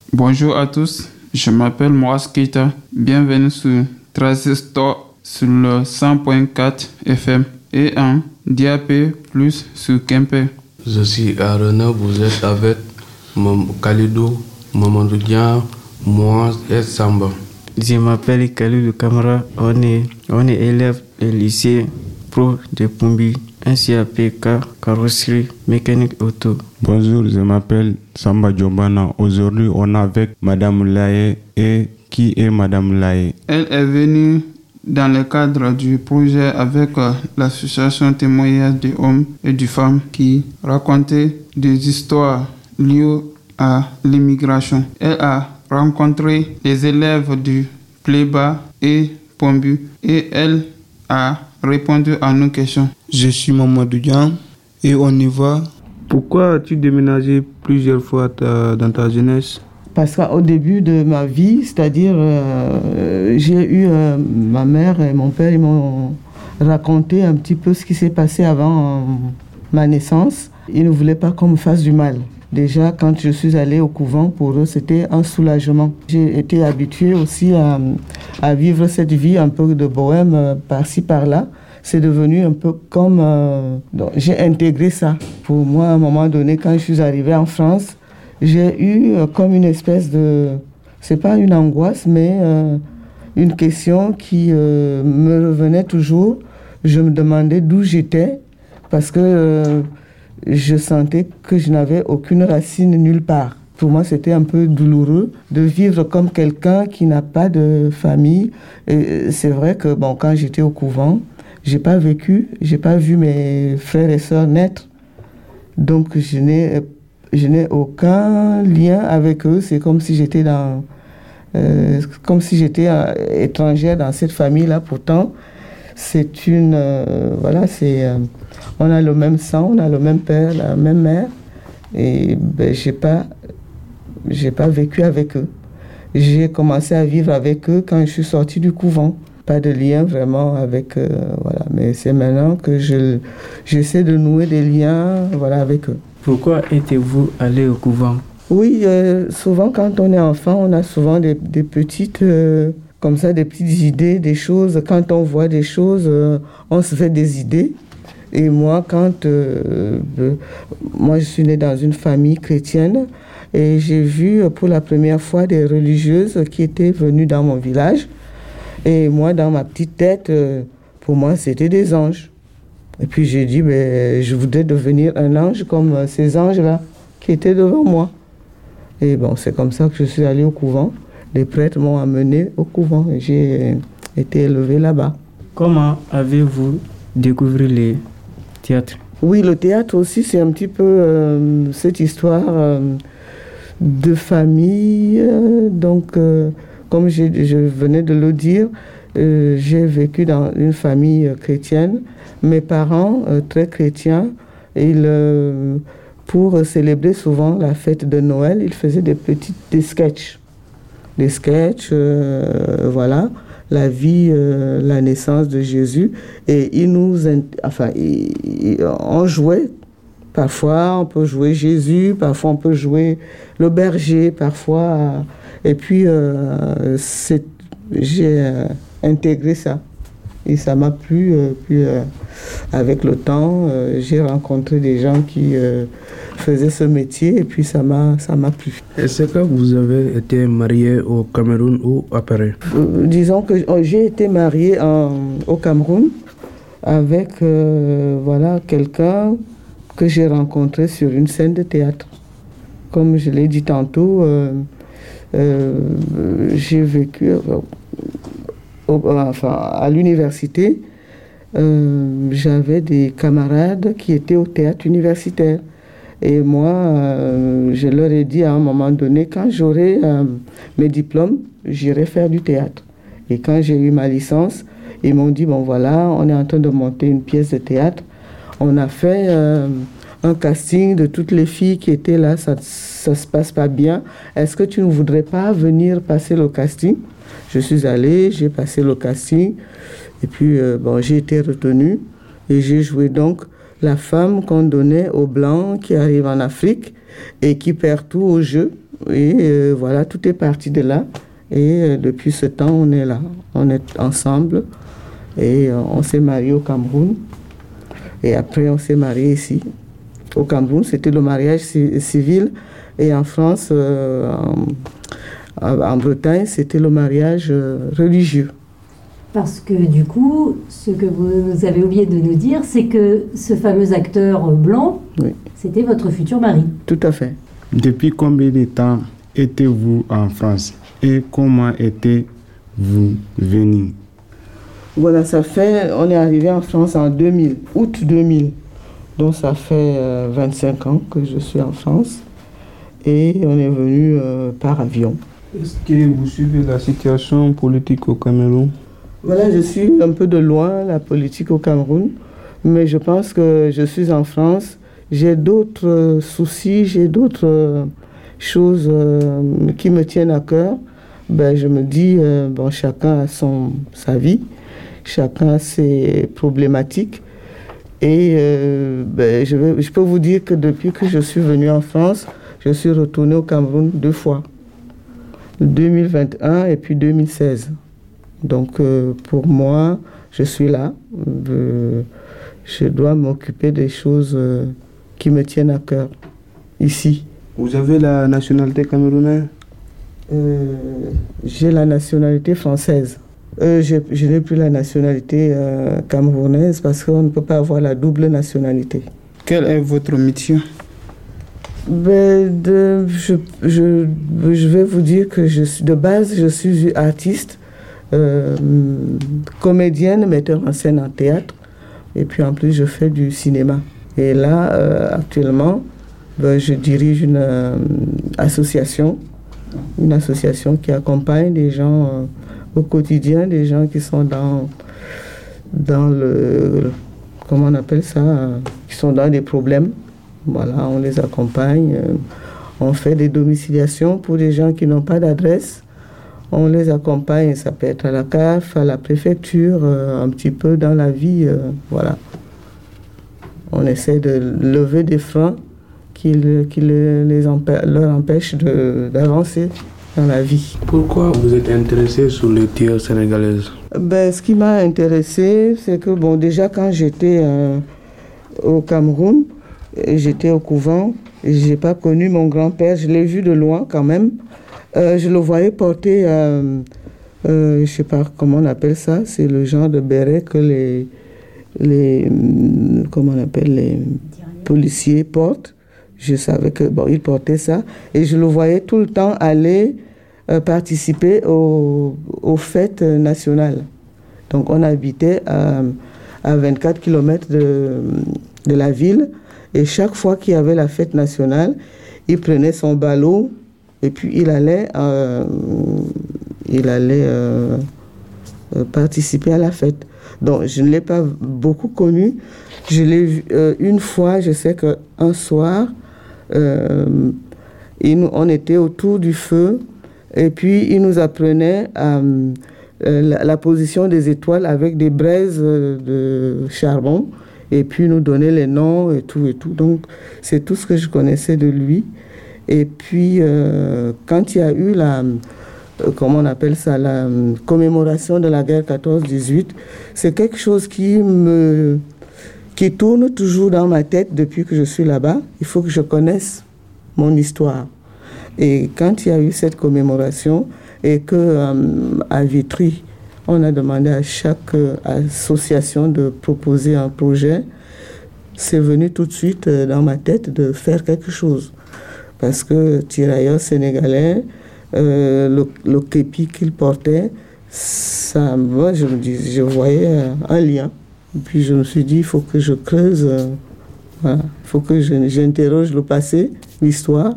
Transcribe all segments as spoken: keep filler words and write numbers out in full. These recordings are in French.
Bonjour à tous, je m'appelle Moaz Keita. Bienvenue sur Transistor sur le cent point quatre F M et en D A P plus, sur Kempe. Je suis Arona, vous êtes avec Mam Khalidou, Mamadou Dian, Moaz et Samba. Je m'appelle Khalidou Kamara, on est, on est élève du lycée pro de Pumbi, un C A P K, carrosserie, mécanique auto. Bonjour, je m'appelle Samba Djobana. Aujourd'hui, on est avec Madame Laye. Et qui est Madame Laye? Elle est venue dans le cadre du projet avec euh, l'association Témoignage des hommes et des femmes qui racontait des histoires liées à l'immigration. Elle a rencontré les élèves du Pléba et Pombu et elle a répondu à nos questions. Je suis Mamadou Dian et on y va. Pourquoi as-tu déménagé plusieurs fois ta, dans ta jeunesse? Parce qu'au début de ma vie, c'est-à-dire, euh, j'ai eu euh, ma mère et mon père, ils m'ont raconté un petit peu ce qui s'est passé avant euh, ma naissance. Ils ne voulaient pas qu'on me fasse du mal. Déjà, quand je suis allée au couvent, pour eux, c'était un soulagement. J'ai été habituée aussi à, à vivre cette vie un peu de bohème euh, par-ci, par-là. C'est devenu un peu comme... Euh, donc, j'ai intégré ça. Pour moi, à un moment donné, quand je suis arrivée en France, j'ai eu euh, comme une espèce de... C'est pas une angoisse, mais euh, une question qui euh, me revenait toujours. Je me demandais d'où j'étais, parce que euh, je sentais que je n'avais aucune racine nulle part. Pour moi, c'était un peu douloureux de vivre comme quelqu'un qui n'a pas de famille. Et c'est vrai que bon, quand j'étais au couvent, j'ai pas vécu, j'ai pas vu mes frères et sœurs naître. Donc, je n'ai, je n'ai aucun lien avec eux. C'est comme si j'étais dans, euh, comme si j'étais euh, étrangère dans cette famille-là. Pourtant, c'est une, euh, voilà, c'est, euh, on a le même sang, on a le même père, la même mère. Et ben, j'ai pas, j'ai pas vécu avec eux. J'ai commencé à vivre avec eux quand je suis sortie du couvent. Pas de lien vraiment avec euh, voilà, mais c'est maintenant que je j'essaie de nouer des liens voilà avec eux. Pourquoi étiez-vous allé au couvent? Oui, euh, souvent quand on est enfant, on a souvent des, des petites euh, comme ça des petites idées, des choses. Quand on voit des choses, euh, on se fait des idées. Et moi, quand euh, euh, moi je suis née dans une famille chrétienne et j'ai vu pour la première fois des religieuses qui étaient venues dans mon village. Et moi, dans ma petite tête, euh, pour moi, c'était des anges. Et puis j'ai dit, ben, je voudrais devenir un ange comme euh, ces anges-là qui étaient devant moi. Et bon, c'est comme ça que je suis allée au couvent. Les prêtres m'ont amenée au couvent et j'ai été élevée là-bas. Comment avez-vous découvert le théâtre? Oui, le théâtre aussi, c'est un petit peu euh, cette histoire euh, de famille. Euh, donc... Euh, Comme je, je venais de le dire, euh, j'ai vécu dans une famille euh, chrétienne. Mes parents, euh, très chrétiens, ils, euh, pour célébrer souvent la fête de Noël, ils faisaient des petits des sketchs. Des sketchs, euh, voilà, la vie, euh, la naissance de Jésus. Et ils nous, enfin, ils, ils, on jouait. Parfois, on peut jouer Jésus, parfois on peut jouer le berger, parfois... Et puis, euh, c'est, j'ai euh, intégré ça. Et ça m'a plu. Euh, puis, euh, avec le temps, euh, j'ai rencontré des gens qui euh, faisaient ce métier. Et puis, ça m'a, ça m'a plu. Est-ce que vous avez été mariée au Cameroun ou à Paris? euh, Disons que oh, j'ai été mariée en, au Cameroun avec euh, voilà, quelqu'un que j'ai rencontré sur une scène de théâtre. Comme je l'ai dit tantôt... Euh, Euh, j'ai vécu euh, au, enfin, à l'université. Euh, j'avais des camarades qui étaient au théâtre universitaire. Et moi, euh, je leur ai dit à un moment donné, quand j'aurai euh, mes diplômes, j'irai faire du théâtre. Et quand j'ai eu ma licence, ils m'ont dit, bon voilà, on est en train de monter une pièce de théâtre. On a fait... Euh, un casting de toutes les filles qui étaient là, ça ne se passe pas bien. Est-ce que tu ne voudrais pas venir passer le casting? Je suis allée, j'ai passé le casting, et puis euh, bon, j'ai été retenue, et j'ai joué donc la femme qu'on donnait aux Blancs qui arrivent en Afrique et qui perd tout au jeu. Et euh, voilà, tout est parti de là. Et euh, depuis ce temps, on est là. On est ensemble. Et euh, on s'est mariés au Cameroun. Et après, on s'est mariés ici. Au Cameroun, c'était le mariage civil. Et en France, euh, en, en Bretagne, c'était le mariage euh, religieux. Parce que du coup, ce que vous avez oublié de nous dire, c'est que ce fameux acteur blanc, oui, c'était votre futur mari. Tout à fait. Depuis combien de temps étiez-vous en France et comment étiez-vous venu? Voilà, ça fait, on est arrivé en France en deux mille, août deux mille. Donc ça fait euh, vingt-cinq ans que je suis en France et on est venu euh, par avion. Est-ce que vous suivez la situation politique au Cameroun? Voilà, je suis un peu de loin la politique au Cameroun, mais je pense que je suis en France. J'ai d'autres euh, soucis, j'ai d'autres euh, choses euh, qui me tiennent à cœur. Ben, je me dis, euh, bon, chacun a son, sa vie, chacun a ses problématiques. Et euh, ben, je, vais, je peux vous dire que depuis que je suis venu en France, je suis retourné au Cameroun deux fois. deux mille vingt et un et puis deux mille seize. Donc euh, pour moi, je suis là. Euh, je dois m'occuper des choses euh, qui me tiennent à cœur, ici. Vous avez la nationalité camerounaise? euh, J'ai la nationalité française. Euh, je, je n'ai plus la nationalité euh, camerounaise parce qu'on ne peut pas avoir la double nationalité. Quelle est votre mission? Ben, de, je, je, je vais vous dire que je suis, de base, je suis artiste, euh, comédienne, metteur en scène en théâtre, et puis en plus je fais du cinéma. Et là, euh, actuellement, ben, je dirige une euh, association, une association qui accompagne des gens euh, au quotidien, des gens qui sont dans, dans le, comment on appelle ça, euh, qui sont dans des problèmes. Voilà, on les accompagne, euh, on fait des domiciliations pour des gens qui n'ont pas d'adresse. On les accompagne, ça peut être à la C A F, à la préfecture, euh, un petit peu dans la vie, euh, voilà. On essaie de lever des freins qui, le, qui le, les empê- leur empêchent de, d'avancer dans la vie. Pourquoi vous êtes intéressé sur les théâtres sénégalaises? Ben, ce qui m'a intéressé, c'est que bon, déjà quand j'étais euh, au Cameroun, j'étais au couvent, et je n'ai pas connu mon grand-père, je l'ai vu de loin quand même. Euh, je le voyais porter, euh, euh, je ne sais pas comment on appelle ça, c'est le genre de béret que les, les, comment on appelle, les policiers portent. Je savais que bon, il portait ça et je le voyais tout le temps aller euh, participer aux, aux fêtes nationales. Donc on habitait à, à vingt-quatre kilomètres de, de la ville. Et chaque fois qu'il y avait la fête nationale, il prenait son ballot et puis il allait, euh, il allait euh, participer à la fête. Donc je ne l'ai pas beaucoup connu. Je l'ai vu euh, une fois, je sais qu'un soir, euh, il, on était autour du feu et puis il nous apprenait euh, la, la position des étoiles avec des braises de charbon. Et puis nous donner les noms et tout et tout. Donc c'est tout ce que je connaissais de lui. Et puis euh, quand il y a eu la, euh, comment on appelle ça, la euh, commémoration de la guerre quatorze dix-huit, c'est quelque chose qui me, qui tourne toujours dans ma tête depuis que je suis là-bas. Il faut que je connaisse mon histoire. Et quand il y a eu cette commémoration et que euh, à Vitry, on a demandé à chaque euh, association de proposer un projet. C'est venu tout de suite euh, dans ma tête de faire quelque chose. Parce que tirailleurs sénégalais, euh, le, le képi qu'il portait, ça, moi, je me dis, je voyais euh, un lien. Et puis je me suis dit, il faut que je creuse, euh, voilà, il faut que je, j'interroge le passé, l'histoire,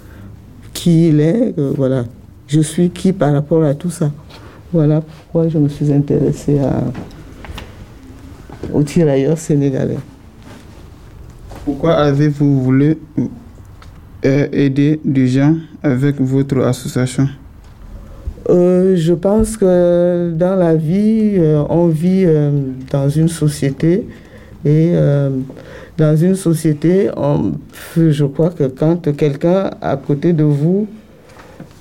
qui il est, euh, voilà. Je suis qui par rapport à tout ça. Voilà pourquoi je me suis intéressée à, aux tirailleurs sénégalais. Pourquoi avez-vous voulu euh, aider des gens avec votre association? euh, Je pense que dans la vie, euh, on vit euh, dans une société et euh, dans une société, on, je crois que quand quelqu'un à côté de vous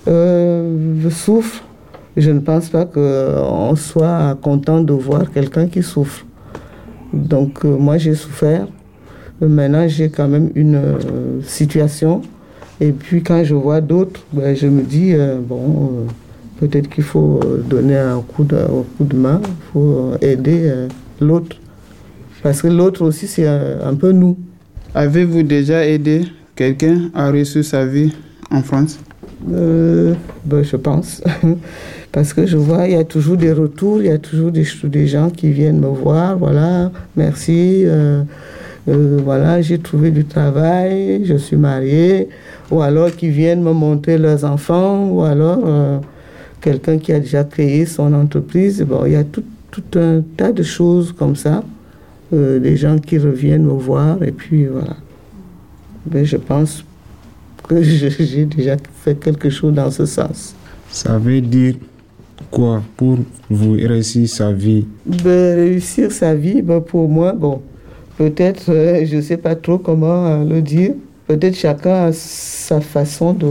euh, souffre, je ne pense pas qu'on soit content de voir quelqu'un qui souffre. Donc euh, moi j'ai souffert, maintenant j'ai quand même une euh, situation, et puis quand je vois d'autres, ben, je me dis, euh, bon, euh, peut-être qu'il faut donner un coup de, un coup de main, il faut aider euh, l'autre, parce que l'autre aussi c'est un, un peu nous. Avez-vous déjà aidé quelqu'un à réussir sa vie en France? euh, ben, Je pense. Parce que je vois, il y a toujours des retours, il y a toujours des, des gens qui viennent me voir, voilà, merci, euh, euh, voilà, j'ai trouvé du travail, je suis mariée, ou alors qui viennent me montrer leurs enfants, ou alors euh, quelqu'un qui a déjà créé son entreprise. Bon, il y a tout, tout un tas de choses comme ça, euh, des gens qui reviennent me voir, et puis voilà. Mais je pense que j'ai déjà fait quelque chose dans ce sens. Ça veut dire quoi pour vous réussir sa vie? Ben, réussir sa vie, ben, pour moi, bon, peut-être, euh, je ne sais pas trop comment euh, le dire, peut-être chacun a sa façon de,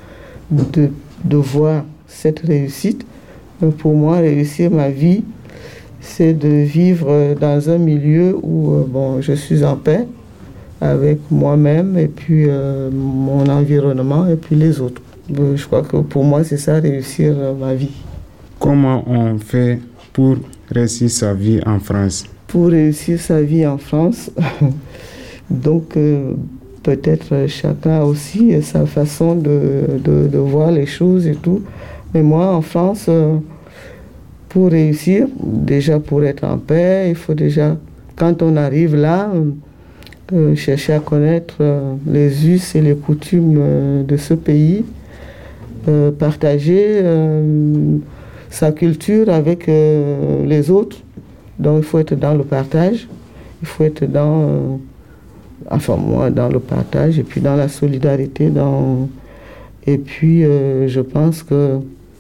de, de voir cette réussite. Mais pour moi, réussir ma vie, c'est de vivre dans un milieu où euh, bon, je suis en paix avec moi-même et puis euh, mon environnement et puis les autres. Ben, je crois que pour moi, c'est ça, réussir euh, ma vie. Comment on fait pour réussir sa vie en France? Pour réussir sa vie en France, donc euh, peut-être chacun a aussi sa façon de, de, de voir les choses et tout. Mais moi, en France, euh, pour réussir, déjà pour être en paix, il faut déjà, quand on arrive là, euh, chercher à connaître euh, les us et les coutumes euh, de ce pays, euh, partager euh, sa culture avec euh, les autres. Donc il faut être dans le partage, il faut être dans, euh, enfin moi, dans le partage et puis dans la solidarité. Dans, et puis euh, je pense que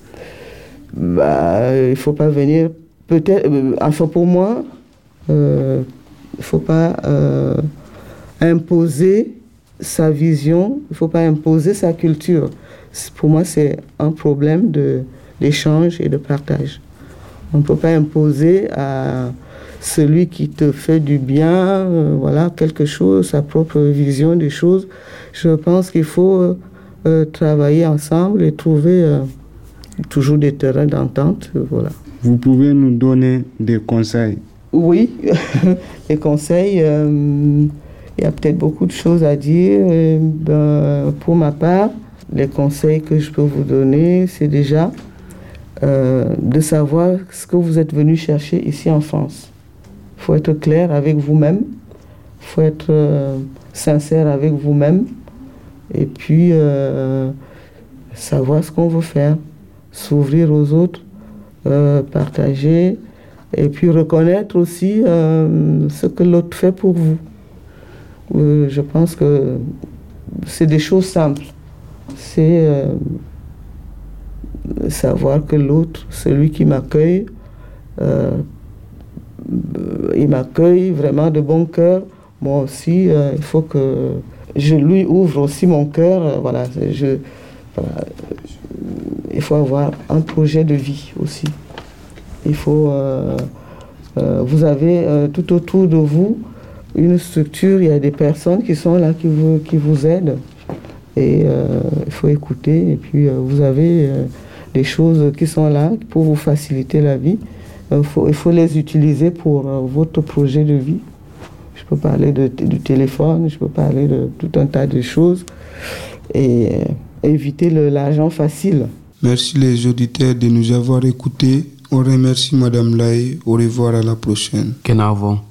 bah, il ne faut pas venir, peut-être, euh, enfin pour moi, euh, il ne faut pas euh, imposer sa vision, il ne faut pas imposer sa culture. Pour moi, c'est un problème de d'échange et de partage. On ne peut pas imposer à celui qui te fait du bien, euh, voilà, quelque chose, sa propre vision des choses. Je pense qu'il faut euh, travailler ensemble et trouver euh, toujours des terrains d'entente. Euh, voilà. Vous pouvez nous donner des conseils? Oui, des conseils. Euh, il y a peut-être beaucoup de choses à dire. Euh, ben, pour ma part, les conseils que je peux vous donner, c'est déjà Euh, de savoir ce que vous êtes venu chercher ici en France. Il faut être clair avec vous-même, il faut être euh, sincère avec vous-même, et puis euh, savoir ce qu'on veut faire, s'ouvrir aux autres, euh, partager, et puis reconnaître aussi euh, ce que l'autre fait pour vous. Euh, je pense que c'est des choses simples. C'est euh, savoir que l'autre, celui qui m'accueille, euh, il m'accueille vraiment de bon cœur. Moi aussi, euh, il faut que je lui ouvre aussi mon cœur. Euh, voilà, je, voilà, il faut avoir un projet de vie aussi. Il faut, euh, euh, vous avez euh, tout autour de vous une structure, il y a des personnes qui sont là, qui vous, qui vous aident. Et euh, il faut écouter. Et puis euh, vous avez euh, des choses qui sont là pour vous faciliter la vie. Il faut, il faut les utiliser pour euh, votre projet de vie. Je peux parler de, du téléphone, je peux parler de tout un tas de choses. Et euh, éviter le, l'argent facile. Merci les auditeurs de nous avoir écoutés. On remercie Madame Laye. Au revoir, à la prochaine. Kenavo.